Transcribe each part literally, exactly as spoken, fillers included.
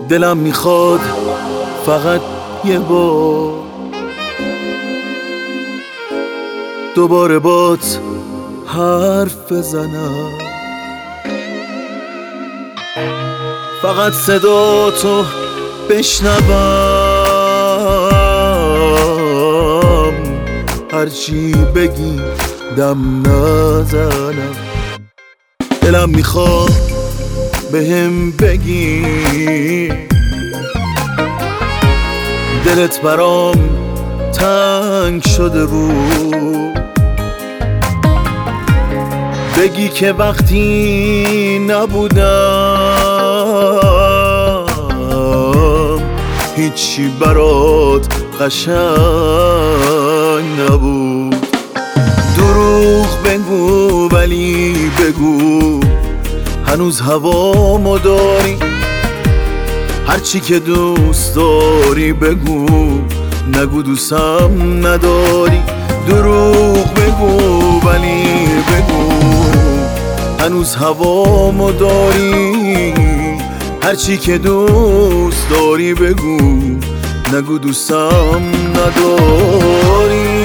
دلم میخواد فقط یه بار دوباره بات حرف بزنم، فقط صدا تو بشنوم، هرچی بگی دم نزنم. دلم میخواد بهم بگی دلت برام تنگ شده بود، بگی که وقتی نبودم هیچی برات قشنگ نبود. دروغ بگو ولی بگو هنوز هوامو داری، هرچی که دوست داری بگو، نگو دوستم نداری. دروغ بگو ولی بگو هنوز هوامو داری، هرچی که دوست داری بگو، نگو دوستم نداری.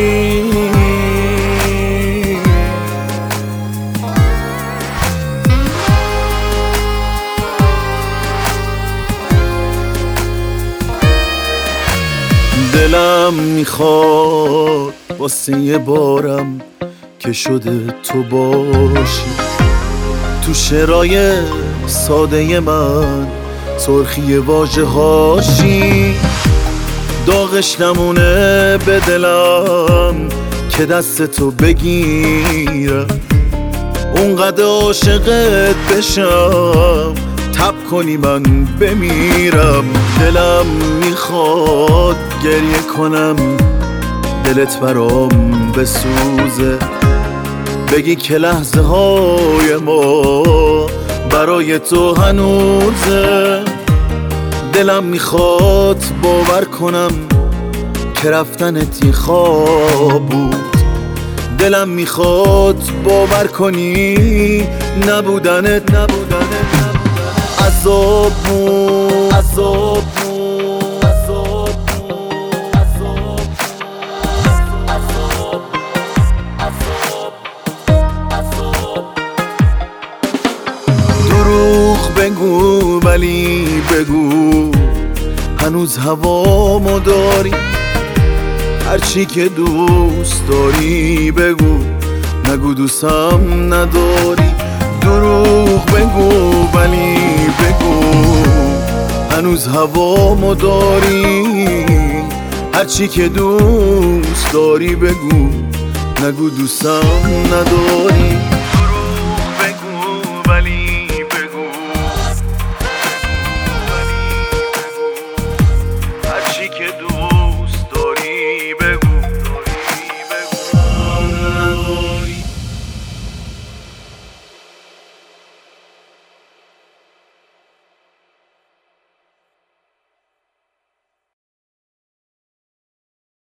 دلم میخواد واسه یه بارم که شده تو باشی، تو شعرهای ساده من سرخی واژه هاشی، داغش نمونه به دلم که دست تو بگیرم، اونقدر عاشقت بشم تب کنی من بمیرم. دلم میخواد گریه کنم دلت برام بسوزه، بگی که لحظه های ما برای تو هنوزه. دلم میخواد باور کنم که رفتنت یه خواب بود، دلم میخواد باور کنی نبودنت نبودنت عذاب بود، عذاب بود، عذاب بود، عذاب، عذاب، عذاب، عذاب. دروغ بگو ولی بگو هنوز هوامو داری، هرچی که دوست داری بگو، نگو دوستم نداری. دروغ بگو ولی بگو هنوز هوامو داری، هرچی که دوست داری بگو، نگو دوستم نداری.